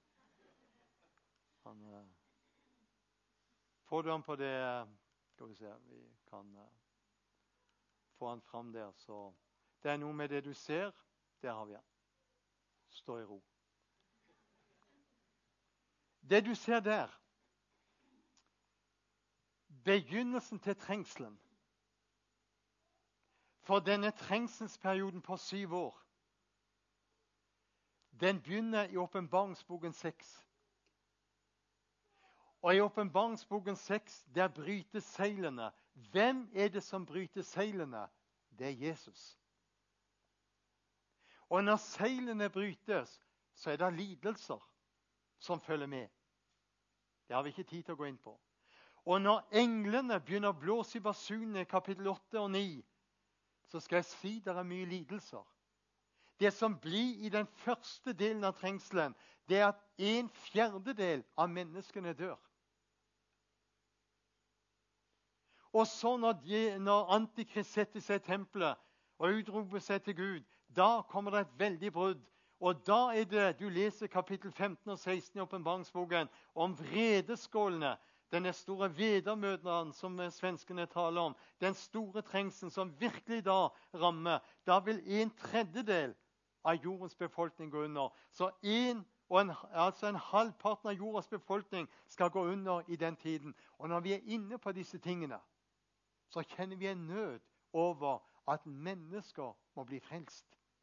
Får du han på det? Skal vi se, vi kan få han fram der. Så det er noe med det du ser. Der har vi han. Stå i ro. Det du ser der, begynnelsen til trengselen. For denne trengselsperioden på 7 år, den begynner i Åpenbaringsboken 6. Og i Åpenbaringsboken 6, der brytes seilene. Hvem er det som bryter seilene? Det er Jesus. Og når seilene brytes, så er det lidelser som følger med. Det har vi ikke tid til å gå inn på. Og når englene begynner å blåse i basunene i kapittel 8 og 9, så skal jeg si det er mye lidelser. Det som blir i den første delen av trengselen, det er at 1/4 av menneskene dør. Og så når Antikrist setter seg i tempelet og utroper seg til Gud, da kommer det et veldig brudd. Og da er det, du leser kapittel 15 og 16 i Åpenbaringsboken om vredeskålene, denne store vedermøderen som svenskene taler om, den store trengselen som virkelig da rammer. Da vil 1/3 av jordens befolkning gå under. Så en halvparten av jordens befolkning skal gå under i den tiden. Og når vi er inne på disse tingene, så kjenner vi en nød over at mennesker må bli frelst.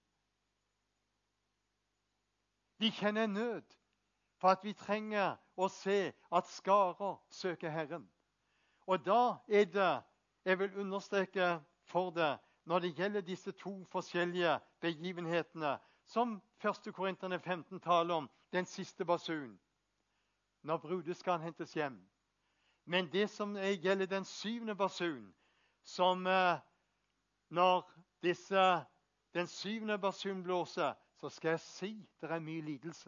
Vi kjenner en nød for at vi trenger å se at skarer søker Herren. Og da er det, jeg vil understreke for det, når det gjelder disse 2 forskjellige begivenhetene, som 1. Korinterne 15 taler om, den siste basun, når brudeskaren hentes hjem. Men det som gjelder den 7. basun, som når den 7. basun blåser, så skal jeg si det er mye lidelse.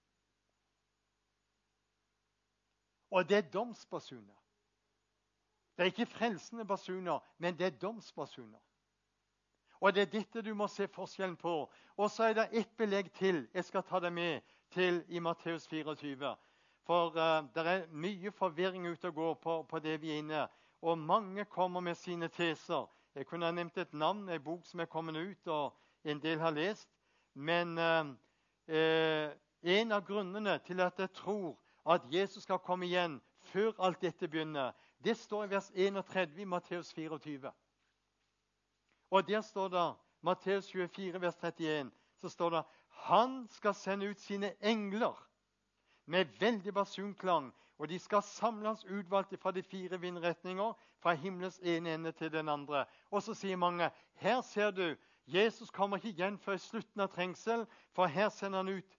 Og det er domsbasuner. Det er ikke frelsende basuner, men det er domsbasuner. Og det er dette du må se forskjellen på. Og så er det ett belegg til. Jeg skal ta det med til i Matteus 24. For det er mye forvirring ute og går på det vi er inne. Og mange kommer med sine teser. Jeg kunne ha nevnt et navn, en bok som er kommet ut, og en del har lest. Men en av grunnene til at jeg tror at Jesus skal komme igjen før alt dette begynner, det står i vers 31 i Matteus 24. Og der står det, Matteus 24, vers 31, så står det, han skal sende ut sine engler med veldig basunklang, og de skal samle hans utvalgte fra de 4 vindretninger, fra himmelens ene ende til den andre. Og så sier mange, her ser du, Jesus kommer ikke igjen før i slutten av trengsel, for her sender han ut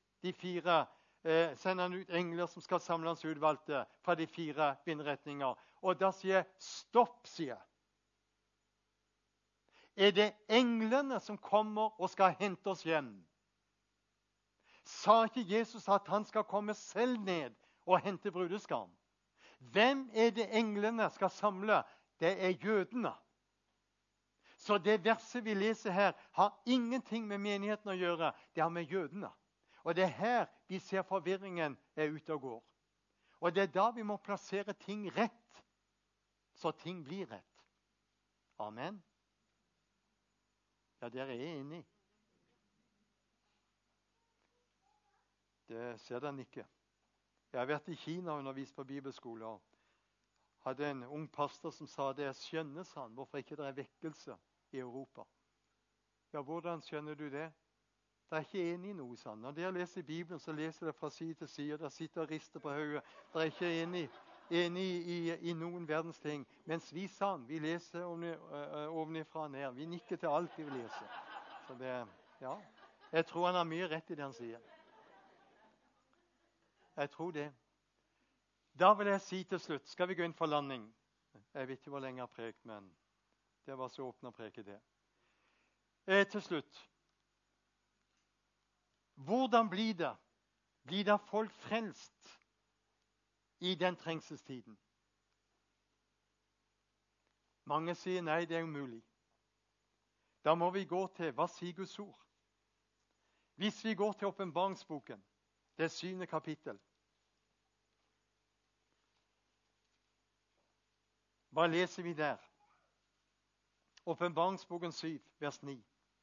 engler som skal samle hans utvalgte fra de 4 vindretninger. Og da sier jeg, stopp, sier jeg. Er det englene som kommer og skal hente oss hjem? Sa ikke Jesus at han skal komme selv ned og hente brudeskaren? Hvem er det englene skal samle? Det er jødene. Så det verset vi leser her har ingenting med menigheten å gjøre. Det har med jødene. Og det er her vi ser forvirringen er ute og går. Og det er da vi må plassere ting rett, så ting blir rett. Amen. Ja, dere er enige. Det ser den ikke. Jeg har vært i Kina og undervist på bibelskole, og hadde en ung pastor som sa det skjønnes han, hvorfor ikke det er vekkelse i Europa. Ja, hvordan skjønner du det? Det er ikke enig i noe sånn. Når dere leser i Bibelen, så leser det fra side til side. Der sitter og rister på hodet. Det er ikke enig i noen verdens ting. Mens vi sann, vi leser ovenifra og ned. Vi nikker til alt vi leser. Så det, ja, jeg tror han har mye rett i det han sier. Jeg tror det. Da vil jeg si til slutt, skal vi gå inn for landing? Jeg vet ikke hvor lenge jeg har prekt, men det var så åpnet å preke det. Til slutt. Hvordan blir det? Blir da folk frelst i den trengselstiden? Mange sier nei, det er umulig. Da må vi gå til hva sier Guds ord. Hvis vi går til åpenbaringsboken, det 7. kapittel, hva leser vi der? Åpenbaringsboken 7, vers 9.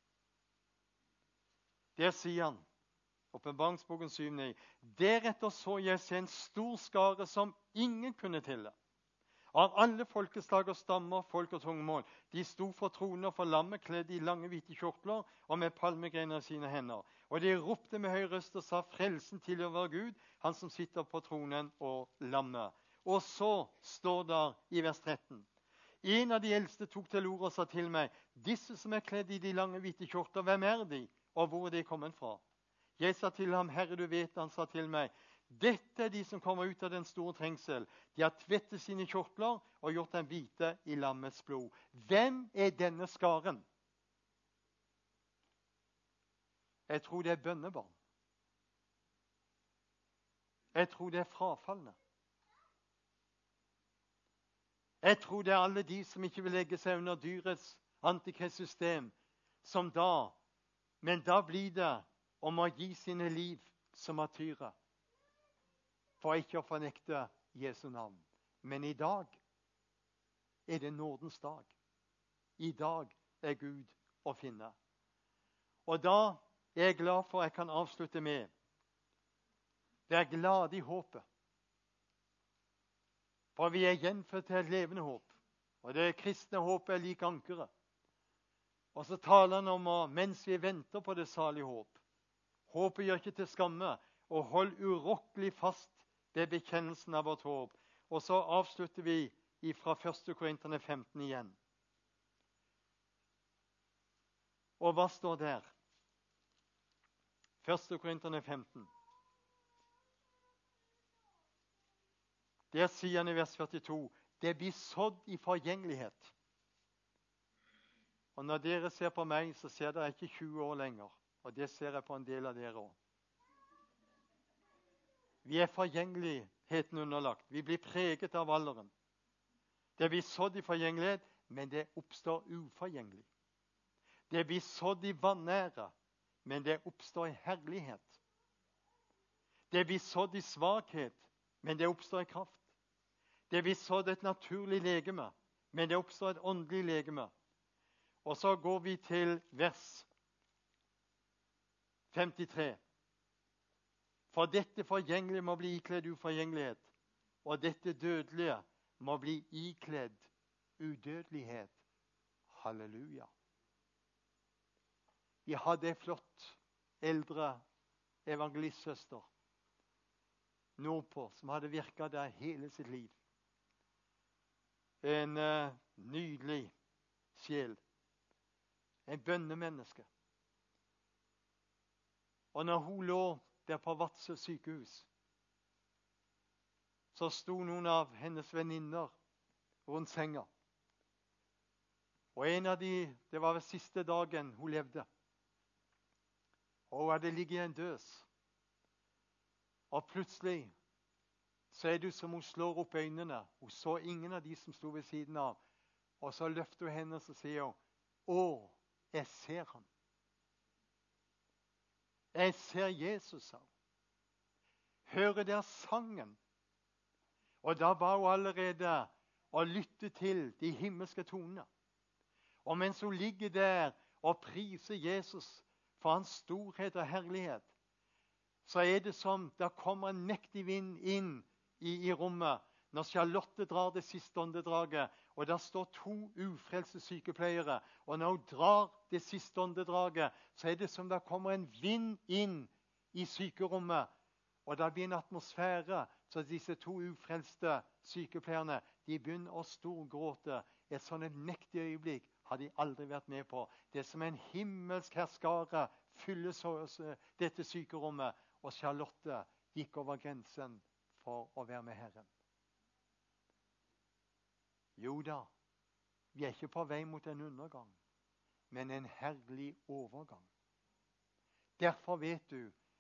Der sier han, Åpenbaringsboken 7, 9. Deretter så jeg se en stor skare som ingen kunne telle. Av alle folkeslag og stammer, folk og tungemål. De sto for troner for lammet, kledd i lange hvite kjortler og med palmegrener i sine hender. Og de ropte med høy røst og sa, frelsen tilhører Gud, han som sitter på tronen og lammet. Og så står det i vers 13. En av de eldste tok til ord og sa til meg, disse som er kledd i de lange hvite kjortler, hvem er de, og hvor er de kommet fra? Jeg sa til ham, Herre, du vet. Han sa til meg, dette er de som kommer ut av den store trengsel. De har tvettet sine kjortler og gjort dem hvite i lammets blod. Hvem er denne skaren? Jeg tror det er bønnebarn. Jeg tror det er frafalne. Jeg tror det er alle de som ikke vil legge seg under dyrets antikristsystem, men da blir det om å gi sine liv som martyrer, for ikke å fornekte Jesu navn. Men i dag er det nådens dag. I dag er Gud å finne. Og da er jeg glad for at jeg kan avslutte med vær glad i håpet. For vi er gjenfødt til et levende håp. Og det kristne håpet er lik ankeret. Og så taler han om at mens vi venter på det salige håp, håpet gjør ikke til skamme, og hold urokkelig fast ved bekjennelsen av vårt håp. Og så avslutter vi fra 1. Korinterne 15 igjen. Og hva står der? 1. Korinterne 15. Der sier han i vers 42, det blir sådd i forgjengelighet. Og når dere ser på meg, så ser dere ikke 20 år lenger. Og det ser jeg på en del av dere også. Vi er forgjengeligheten underlagt. Vi blir preget av alderen. Det blir sådd i forgjengelighet, men det oppstår uforgjengelig. Det blir sådd i vanære, men det oppstår i herlighet. Det blir sådd i svakhet, men det oppstår i kraft. Det blir sådd et naturlig legeme, men det oppstår et åndelig legeme. Og så går vi til vers 53. For dette forgjengelige må bli ikledd uforgjengelighet, og dette dødelige må bli ikledd udødelighet. Halleluja. Vi hadde en flott eldre evangelistsøster nordpå som hadde virket der hele sitt liv. En nydelig sjel. En bønnemenneske. Og når hun lå der på Vadsø sykehus, så sto noen av hennes venninner rundt senga. Og en av de, det var ved siste dagen hun levde. Og hun hadde ligget i en døs. Og plutselig så er det som hun slår opp øynene. Hun så ingen av de som sto ved siden av. Og så løfter hun henne og så sier hun, å, jeg ser ham. Jeg ser Jesus, sa hun. Hører dere sangen? Og da var hun allerede og lyttet til de himmelske tonene. Og mens hun ligger der og priser Jesus for hans storhet og herlighet, så er det som det kommer en mektig vind inn i rommet når Charlotte drar det siste åndedraget, og der står 2 ufrelste sykepleiere. Og når hun drar det siste åndedraget, så er det som det kommer en vind inn i sykerommet. Og det blir en atmosfære, så disse 2 ufrelste sykepleierne, de begynner å storgråte. Et sånn et mektig øyeblikk har de aldri vært med på. Det er som en himmelsk herskare fyller dette sykerommet. Og Charlotte gikk over grensen for å være med Herren. Jo da, vi er ikke på vei mot en undergang, men en herlig overgang. Derfor vet du,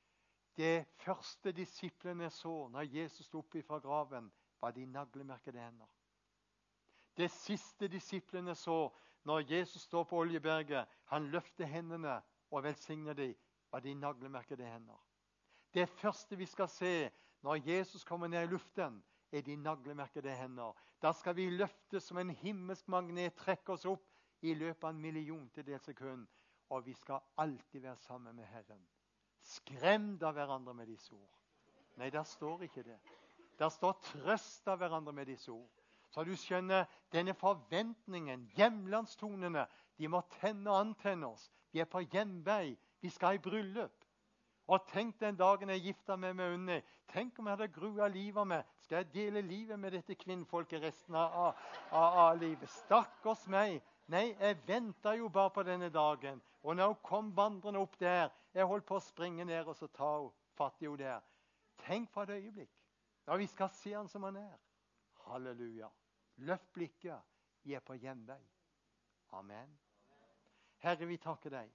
Det første disiplene så når Jesus sto opp fra graven, var de naglemerkede hender. Det siste disiplene så når Jesus står på Oljeberget, han løfter hendene og velsigner dem, var de naglemerkede hender. Det første vi skal se når Jesus kommer ned i luften, er de naglemerkede hender. Da skal vi løfte som en himmelsk magnet, trekke oss opp i løpet av en milliontedel sekund, og vi skal alltid være sammen med Herren. Skremt av hverandre med disse ord. Nei, der står ikke det. Der står trøst av hverandre med disse ord. Så du skjønner, denne forventningen, hjemlandstonene, de må tenne og antenne oss. Vi er på hjemvei, vi skal i bryllup. Og tenk den dagen jeg gifter meg med Unni. Tenk om jeg hadde grua livet med. Skal jeg dele livet med dette kvinnfolket resten av livet? Stakkars meg. Nei, jeg ventet jo bare på denne dagen. Og når hun kom vandrende opp der, jeg holdt på å springe ned og så ta hun fatt i henne der. Tenk på et øyeblikk. Ja, vi skal se han som han er. Halleluja. Løft blikket. Vi er på hjemvei. Amen. Herre, vi takker deg.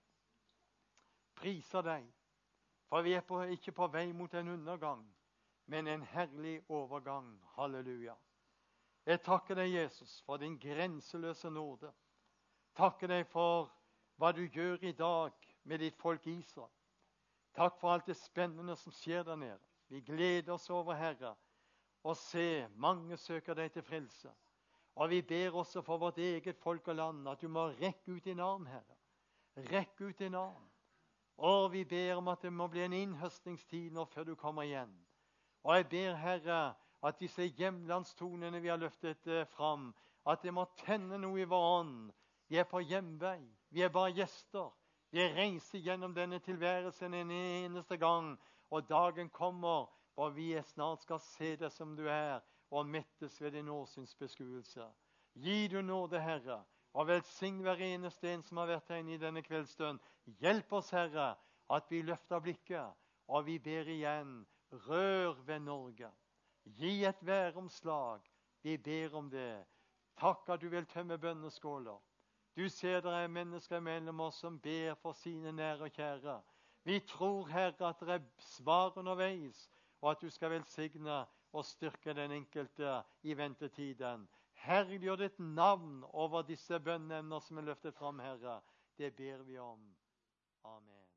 Priser deg. For vi er ikke på vei mot en undergang, men en herlig overgang. Halleluja. Jeg takker deg, Jesus, for din grenseløse nåde. Takker deg for hva du gjør i dag med ditt folk Israel. Takk for alt det spennende som skjer der nede. Vi gleder oss over, Herre, og se mange søker deg til frelse. Og vi ber også for vårt eget folk og land at du må rekke ut din arm, Herre. Rekke ut din arm. Og vi ber om at det må bli en innhøstningstid nå før du kommer igjen. Og jeg ber, Herre, at disse hjemlandstonene vi har løftet fram, at det må tenne noe i vår ånd. Vi er på hjemvei. Vi er bare gjester. Vi reiser gjennom denne tilværelsen en eneste gang. Og dagen kommer, og vi snart skal se det som du er, og mettes ved din åsynsbeskuelse. Gi du nåde, Herre. Og velsign hver eneste en som har vært her inne i denne kveldsstund. Hjelp oss, Herre, at vi løfter blikket, og vi ber igjen, rør ved Norge. Gi et væromslag. Vi ber om det. Takk at du vil tømme bønneskåler. Du ser det er mennesker mellom oss som ber for sine nære og kjære. Vi tror, Herre, at det er svar underveis, og at du skal velsigne og styrke den enkelte i ventetiden. Herliggjør ditt navn over disse bønneemner som er løftet fram, Herre. Det ber vi om. Amen.